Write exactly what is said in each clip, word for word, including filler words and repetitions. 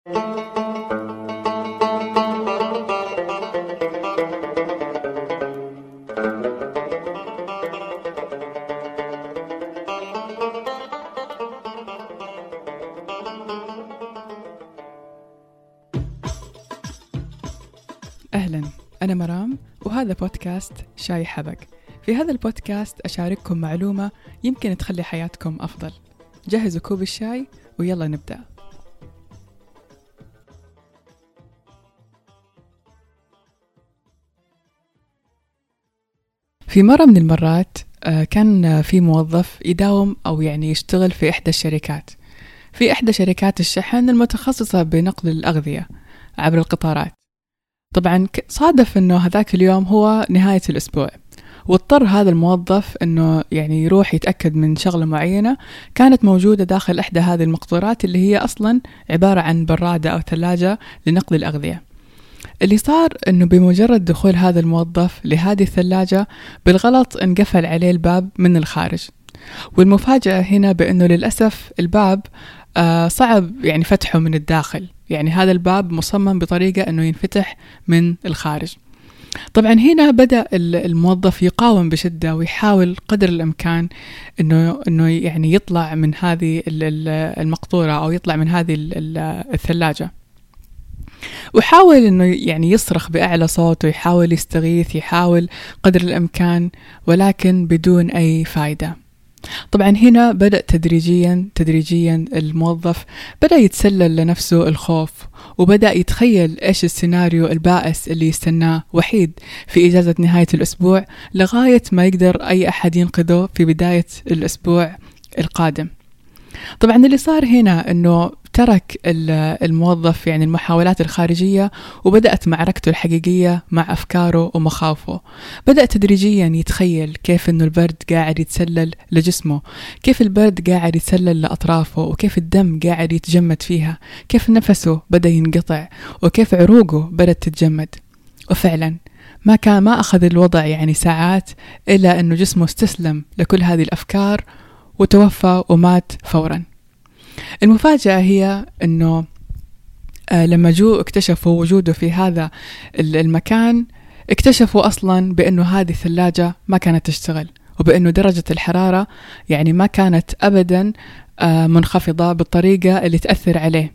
أهلا، أنا مرام وهذا بودكاست شاي حبق. في هذا البودكاست أشارككم معلومة يمكن تخلي حياتكم أفضل. جهزوا كوب الشاي ويلا نبدأ. في مرة من المرات كان في موظف يداوم أو يعني يشتغل في إحدى الشركات في إحدى شركات الشحن المتخصصة بنقل الأغذية عبر القطارات. طبعا صادف أنه هذاك اليوم هو نهاية الأسبوع، واضطر هذا الموظف أنه يعني يروح يتأكد من شغلة معينة كانت موجودة داخل إحدى هذه المقطورات اللي هي أصلا عبارة عن برادة أو ثلاجة لنقل الأغذية. اللي صار أنه بمجرد دخول هذا الموظف لهذه الثلاجة بالغلط انقفل عليه الباب من الخارج، والمفاجأة هنا بأنه للأسف الباب آه صعب يعني فتحه من الداخل، يعني هذا الباب مصمم بطريقة أنه ينفتح من الخارج. طبعا هنا بدأ الموظف يقاوم بشدة ويحاول قدر الإمكان أنه, إنه يعني يطلع من هذه المقطورة أو يطلع من هذه الثلاجة، وحاول أنه يعني يصرخ بأعلى صوت ويحاول يستغيث، يحاول قدر الإمكان، ولكن بدون أي فايدة. طبعا هنا بدأ تدريجيا تدريجيا الموظف بدأ يتسلل لنفسه الخوف، وبدأ يتخيل إيش السيناريو البائس اللي يستناه وحيد في إجازة نهاية الأسبوع، لغاية ما يقدر أي أحد ينقذه في بداية الأسبوع القادم. طبعا اللي صار هنا أنه ترك الموظف يعني المحاولات الخارجية، وبدأت معركته الحقيقية مع أفكاره ومخاوفه. بدأ تدريجيا يتخيل كيف أنه البرد قاعد يتسلل لجسمه، كيف البرد قاعد يتسلل لأطرافه، وكيف الدم قاعد يتجمد فيها، كيف نفسه بدأ ينقطع، وكيف عروقه بدأت تتجمد. وفعلا ما كان ما أخذ الوضع يعني ساعات إلا أنه جسمه استسلم لكل هذه الأفكار وتوفى ومات فورا. المفاجأة هي أنه آه لما جو اكتشفوا وجوده في هذا المكان، اكتشفوا أصلا بأنه هذه الثلاجة ما كانت تشتغل، وبأنه درجة الحرارة يعني ما كانت أبدا آه منخفضة بالطريقة اللي تأثر عليه،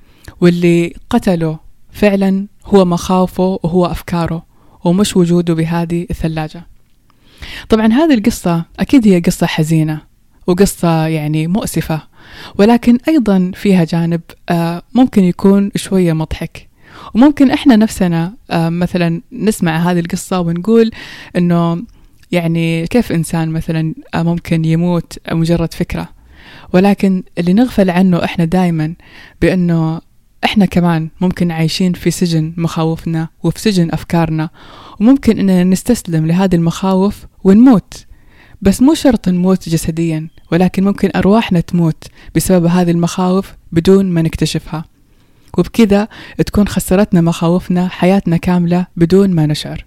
واللي قتله فعلا هو مخاوفه وهو أفكاره ومش وجوده بهذه الثلاجة. طبعا هذه القصة أكيد هي قصة حزينة وقصة يعني مؤسفة، ولكن أيضا فيها جانب آه ممكن يكون شوية مضحك. وممكن إحنا نفسنا آه مثلا نسمع هذه القصة ونقول إنه يعني كيف إنسان مثلا آه ممكن يموت مجرد فكرة، ولكن اللي نغفل عنه إحنا دايما بأنه إحنا كمان ممكن عايشين في سجن مخاوفنا وفي سجن أفكارنا، وممكن إننا نستسلم لهذه المخاوف ونموت. بس مو شرط نموت جسديا، ولكن ممكن أرواحنا تموت بسبب هذه المخاوف بدون ما نكتشفها، وبكذا تكون خسرتنا مخاوفنا حياتنا كاملة بدون ما نشعر.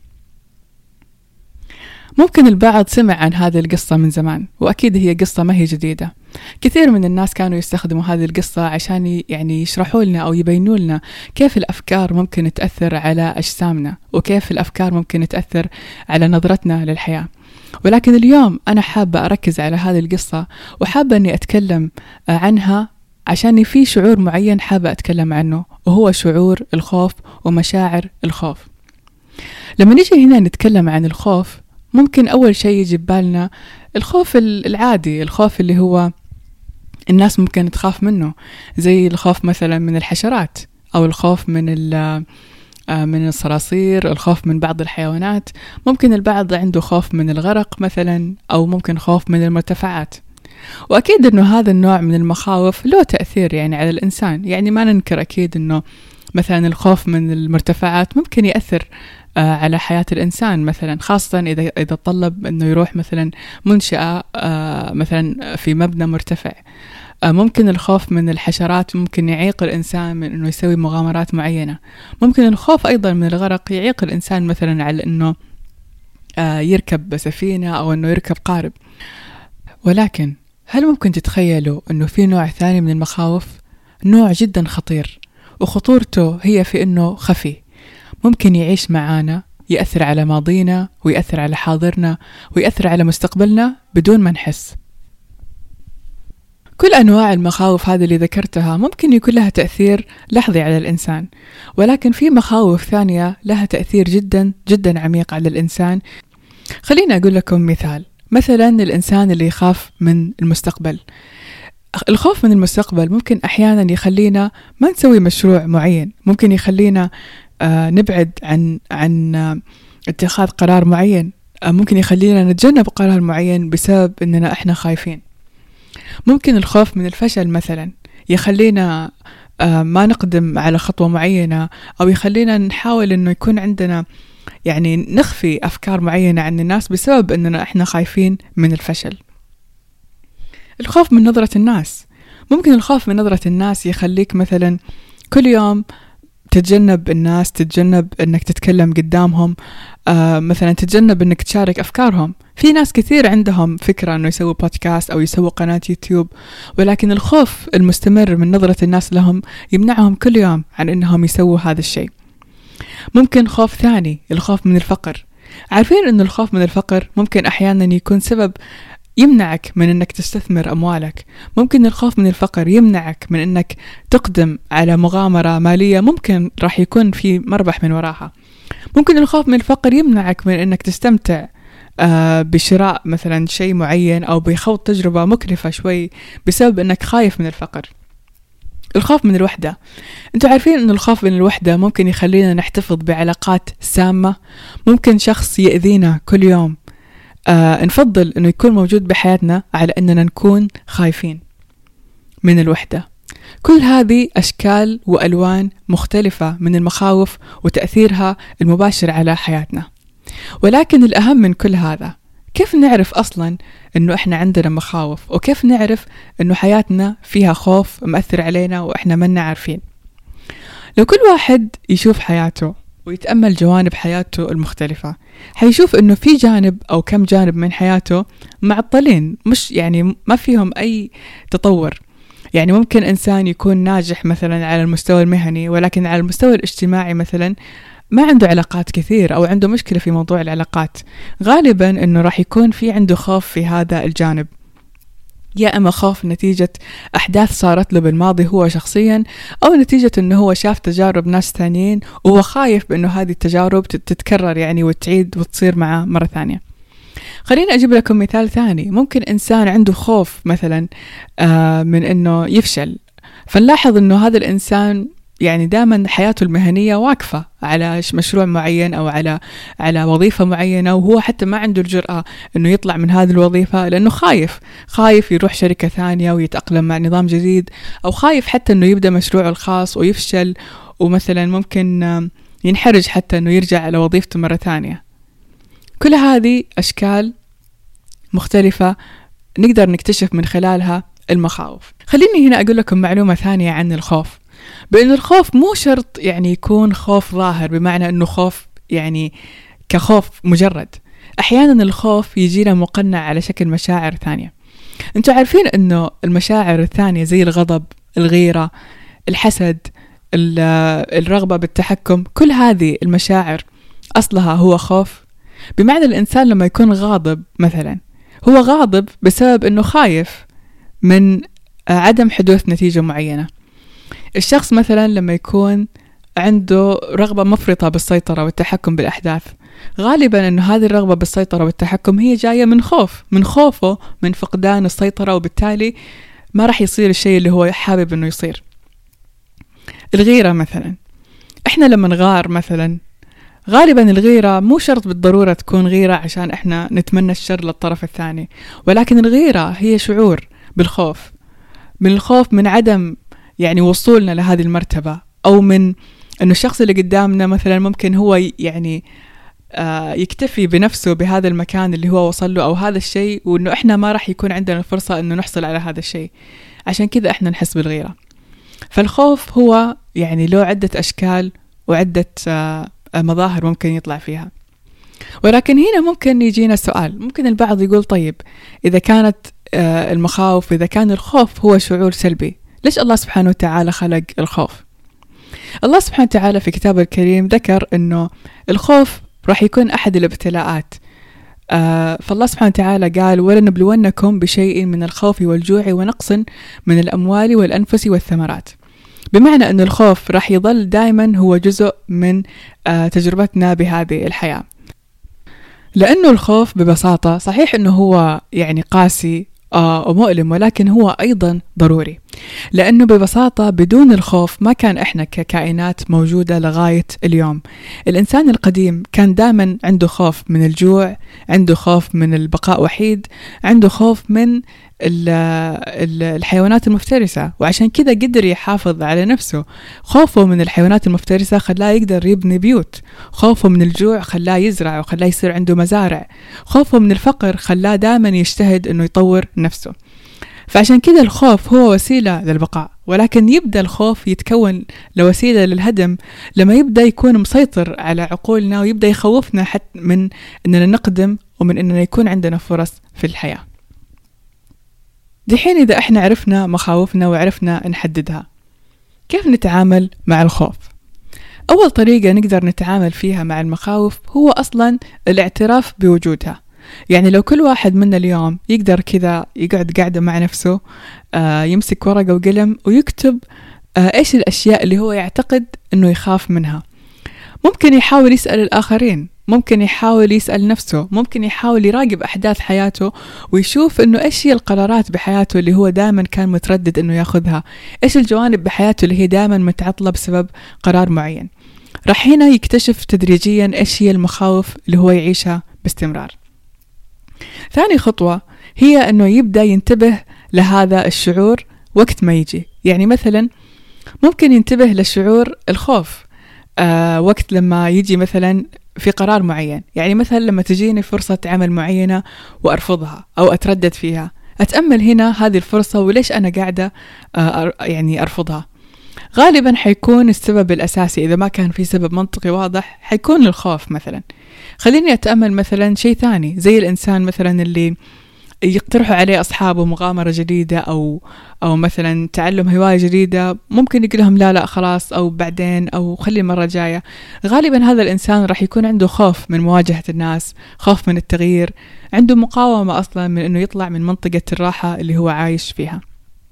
ممكن البعض سمع عن هذه القصة من زمان، وأكيد هي قصة ما هي جديدة. كثير من الناس كانوا يستخدموا هذه القصة عشان يعني يشرحوا لنا أو يبينوا لنا كيف الأفكار ممكن تأثر على أجسامنا، وكيف الأفكار ممكن تأثر على نظرتنا للحياة. ولكن اليوم أنا حابة أركز على هذه القصة، وحابة أني أتكلم عنها عشان في شعور معين حابة أتكلم عنه، وهو شعور الخوف ومشاعر الخوف. لما نيجي هنا نتكلم عن الخوف، ممكن أول شيء يجي بالنا الخوف العادي، الخوف اللي هو الناس ممكن تخاف منه، زي الخوف مثلا من الحشرات، أو الخوف من من الصراصير، الخوف من بعض الحيوانات. ممكن البعض عنده خوف من الغرق مثلا، أو ممكن خوف من المرتفعات. وأكيد أنه هذا النوع من المخاوف له تأثير يعني على الإنسان، يعني ما ننكر أكيد أنه مثلا الخوف من المرتفعات ممكن يأثر على حياة الإنسان، مثلا خاصة إذا إذا طلب إنه يروح مثلا منشأة مثلا في مبنى مرتفع. ممكن الخوف من الحشرات ممكن يعيق الإنسان من إنه يسوي مغامرات معينة. ممكن الخوف أيضا من الغرق يعيق الإنسان مثلا على إنه يركب سفينة أو إنه يركب قارب. ولكن هل ممكن تتخيلوا إنه في نوع ثاني من المخاوف، نوع جدا خطير، وخطورته هي في أنه خفي، ممكن يعيش معانا، يأثر على ماضينا ويأثر على حاضرنا ويأثر على مستقبلنا بدون ما نحس. كل أنواع المخاوف هذه اللي ذكرتها ممكن يكون لها تأثير لحظي على الإنسان، ولكن في مخاوف ثانية لها تأثير جدا جدا عميق على الإنسان. خليني أقول لكم مثال. مثلا الإنسان اللي يخاف من المستقبل، الخوف من المستقبل ممكن أحيانا يخلينا ما نسوي مشروع معين، ممكن يخلينا آه نبعد عن عن آه اتخاذ قرار معين، آه ممكن يخلينا نتجنب قرار معين بسبب أننا إحنا خايفين. ممكن الخوف من الفشل مثلا يخلينا آه ما نقدم على خطوة معينة، أو يخلينا نحاول أنه يكون عندنا يعني نخفي أفكار معينة عن الناس بسبب أننا إحنا خايفين من الفشل. الخوف من نظرة الناس، ممكن الخوف من نظرة الناس يخليك مثلا كل يوم تتجنب الناس، تتجنب أنك تتكلم قدامهم، آه مثلا تتجنب أنك تشارك أفكارهم. في ناس كثير عندهم فكرة أنه يسووا بودكاست أو يسووا قناة يوتيوب، ولكن الخوف المستمر من نظرة الناس لهم يمنعهم كل يوم عن أنهم يسووا هذا الشيء. ممكن خوف ثاني، الخوف من الفقر. عارفين أن الخوف من الفقر ممكن أحيانا يكون سبب يمنعك من أنك تستثمر أموالك. ممكن الخوف من الفقر يمنعك من أنك تقدم على مغامرة مالية ممكن راح يكون في مربح من وراها. ممكن الخوف من الفقر يمنعك من أنك تستمتع آه بشراء مثلا شيء معين، أو بخوض تجربة مكلفة شوي بسبب أنك خايف من الفقر. الخوف من الوحدة، انتوا عارفين أن الخوف من الوحدة ممكن يخلينا نحتفظ بعلاقات سامة. ممكن شخص يأذينا كل يوم، آه نفضل أنه يكون موجود بحياتنا على أننا نكون خايفين من الوحدة. كل هذه أشكال وألوان مختلفة من المخاوف وتأثيرها المباشر على حياتنا. ولكن الأهم من كل هذا، كيف نعرف أصلا أنه إحنا عندنا مخاوف، وكيف نعرف أنه حياتنا فيها خوف مأثر علينا وإحنا منا عارفين؟ لو كل واحد يشوف حياته ويتأمل جوانب حياته المختلفة، حيشوف أنه في جانب أو كم جانب من حياته معطلين، مش يعني ما فيهم أي تطور. يعني ممكن إنسان يكون ناجح مثلا على المستوى المهني، ولكن على المستوى الاجتماعي مثلا ما عنده علاقات كثير، أو عنده مشكلة في موضوع العلاقات. غالبا أنه راح يكون في عنده خوف في هذا الجانب، يا أما خوف نتيجة أحداث صارت له بالماضي هو شخصيا، أو نتيجة أنه هو شاف تجارب ناس ثانيين وهو خايف بأنه هذه التجارب تتكرر يعني وتعيد وتصير معه مرة ثانية. خليني أجيب لكم مثال ثاني. ممكن إنسان عنده خوف مثلا آه من أنه يفشل، فنلاحظ أنه هذا الإنسان يعني دائما حياته المهنية واقفة على مشروع معين أو على على وظيفة معينة، وهو حتى ما عنده الجرأة إنه يطلع من هذه الوظيفة لأنه خايف خايف يروح شركة ثانية ويتأقلم مع نظام جديد، أو خايف حتى إنه يبدأ مشروعه الخاص ويفشل، ومثلا ممكن ينحرج حتى إنه يرجع على وظيفته مرة ثانية. كل هذه أشكال مختلفة نقدر نكتشف من خلالها المخاوف. خليني هنا أقول لكم معلومة ثانية عن الخوف، بأن الخوف مو شرط يعني يكون خوف ظاهر، بمعنى أنه خوف يعني كخوف مجرد. أحيانا الخوف يجينا مقنع على شكل مشاعر ثانية. أنتوا عارفين أنه المشاعر الثانية زي الغضب، الغيرة، الحسد، الرغبة بالتحكم، كل هذه المشاعر أصلها هو خوف. بمعنى الإنسان لما يكون غاضب مثلا، هو غاضب بسبب أنه خايف من عدم حدوث نتيجة معينة. الشخص مثلا لما يكون عنده رغبة مفرطة بالسيطرة والتحكم بالأحداث، غالبا أنه هذه الرغبة بالسيطرة والتحكم هي جاية من خوف من خوفه من فقدان السيطرة، وبالتالي ما راح يصير الشيء اللي هو حابب أنه يصير. الغيرة مثلا، إحنا لما نغار مثلا، غالبا الغيرة مو شرط بالضرورة تكون غيرة عشان إحنا نتمنى الشر للطرف الثاني، ولكن الغيرة هي شعور بالخوف، من الخوف من عدم يعني وصولنا لهذه المرتبة، أو من أنه الشخص اللي قدامنا مثلا ممكن هو يعني آه يكتفي بنفسه بهذا المكان اللي هو وصل له أو هذا الشيء، وأنه إحنا ما راح يكون عندنا الفرصة أنه نحصل على هذا الشيء، عشان كذا إحنا نحس بالغيرة. فالخوف هو يعني له عدة أشكال وعدة آه مظاهر ممكن يطلع فيها. ولكن هنا ممكن يجينا سؤال، ممكن البعض يقول طيب إذا كانت آه المخاوف، إذا كان الخوف هو شعور سلبي، ليش الله سبحانه وتعالى خلق الخوف؟ الله سبحانه وتعالى في كتابه الكريم ذكر أنه الخوف راح يكون أحد الابتلاءات. آه فالله سبحانه وتعالى قال: ولنبلونكم بشيء من الخوف والجوع ونقص من الأموال والأنفس والثمرات. بمعنى أن الخوف راح يظل دائما هو جزء من آه تجربتنا بهذه الحياة، لأنه الخوف ببساطة صحيح أنه هو يعني قاسي آه ومؤلم، ولكن هو أيضا ضروري، لأنه ببساطة بدون الخوف ما كان إحنا ككائنات موجودة لغاية اليوم. الإنسان القديم كان دائما عنده خوف من الجوع، عنده خوف من البقاء وحيد، عنده خوف من الحيوانات المفترسة، وعشان كذا قدر يحافظ على نفسه. خوفه من الحيوانات المفترسة خلاه يقدر يبني بيوت، خوفه من الجوع خلاه يزرع وخلاه يصير عنده مزارع، خوفه من الفقر خلاه دائما يجتهد انه يطور نفسه. فعشان كذا الخوف هو وسيلة للبقاء، ولكن يبدأ الخوف يتكون لوسيلة للهدم لما يبدأ يكون مسيطر على عقولنا ويبدأ يخوفنا حتى من أننا نقدم ومن أننا يكون عندنا فرص في الحياة. دحين إذا إحنا عرفنا مخاوفنا وعرفنا نحددها، كيف نتعامل مع الخوف؟ أول طريقة نقدر نتعامل فيها مع المخاوف هو أصلا الاعتراف بوجودها. يعني لو كل واحد منا اليوم يقدر كذا يقعد قاعدة مع نفسه، آه يمسك ورقة وقلم ويكتب آه إيش الأشياء اللي هو يعتقد أنه يخاف منها. ممكن يحاول يسأل الآخرين، ممكن يحاول يسأل نفسه، ممكن يحاول يراقب أحداث حياته ويشوف أنه إيش هي القرارات بحياته اللي هو دائما كان متردد أنه ياخذها، إيش الجوانب بحياته اللي هي دائما متعطلة بسبب قرار معين. راح هنا يكتشف تدريجيا إيش هي المخاوف اللي هو يعيشها باستمرار. ثاني خطوة هي أنه يبدأ ينتبه لهذا الشعور وقت ما يجي. يعني مثلا ممكن ينتبه للشعور الخوف آه وقت لما يجي مثلا في قرار معين. يعني مثلا لما تجيني فرصة عمل معينة وأرفضها أو أتردد فيها، أتأمل هنا هذه الفرصة وليش أنا قاعدة آه يعني أرفضها. غالبا حيكون السبب الأساسي، إذا ما كان في سبب منطقي واضح، حيكون الخوف. مثلا خليني أتأمل مثلا شيء ثاني، زي الإنسان مثلا اللي يقترحوا عليه أصحابه مغامرة جديدة أو أو مثلا تعلم هواية جديدة، ممكن يقول لهم لا لا خلاص أو بعدين أو خلي المرة الجاية. غالبا هذا الإنسان راح يكون عنده خوف من مواجهة الناس، خوف من التغيير، عنده مقاومة أصلا من أنه يطلع من منطقة الراحة اللي هو عايش فيها.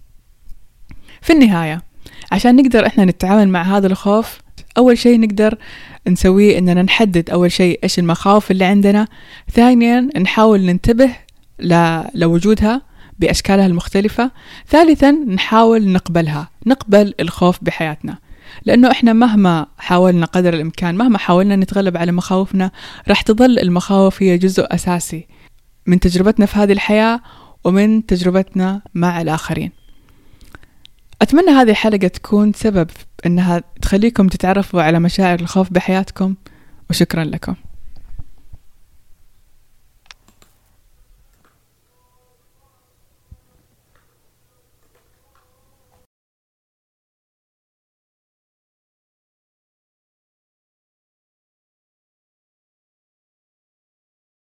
في النهاية عشان نقدر إحنا نتعامل مع هذا الخوف، أول شيء نقدر نسويه إننا نحدد أول شيء إيش المخاوف اللي عندنا. ثانيا نحاول ننتبه لوجودها بأشكالها المختلفة. ثالثا نحاول نقبلها، نقبل الخوف بحياتنا، لأنه إحنا مهما حاولنا قدر الإمكان، مهما حاولنا نتغلب على مخاوفنا، راح تظل المخاوف هي جزء أساسي من تجربتنا في هذه الحياة ومن تجربتنا مع الآخرين. أتمنى هذه الحلقة تكون سبب أنها تخليكم تتعرفوا على مشاعر الخوف بحياتكم، وشكرا لكم.